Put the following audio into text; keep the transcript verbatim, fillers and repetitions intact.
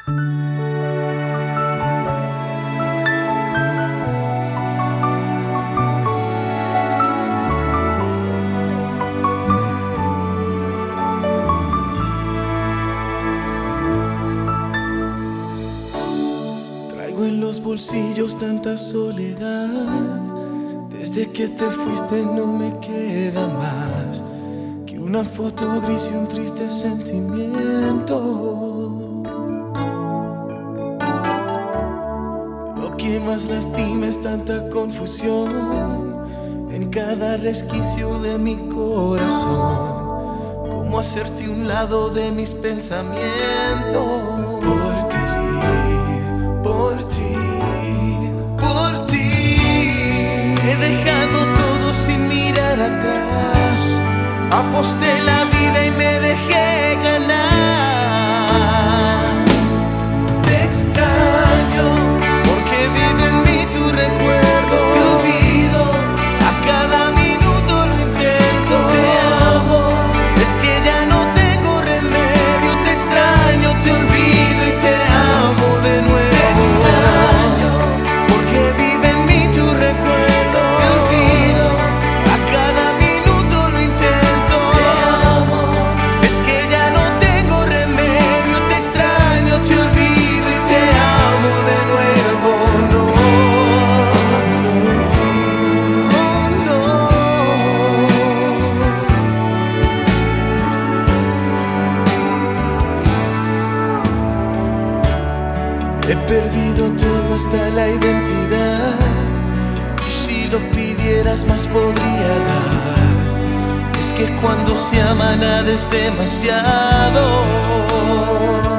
En los bolsillos tanta soledad. Desde que te fuiste no me queda más que una foto gris y un triste sentimiento. Lo que más lastima es tanta confusión en cada resquicio de mi corazón. ¿Cómo hacerte un lado de mis pensamientos? Por ti, por ti, por ti. He dejado todo sin mirar atrás. Aposté la vida y me dejé ganar. Te extraño porque vive en mí tu recuerdo. Te olvido, a cada minuto lo intento. Te amo, es que ya no tengo remedio. Te extraño, te olvido y te amo de nuevo. He perdido todo hasta la identidad, y si lo pidieras más podría dar. Es que cuando se ama nada es demasiado.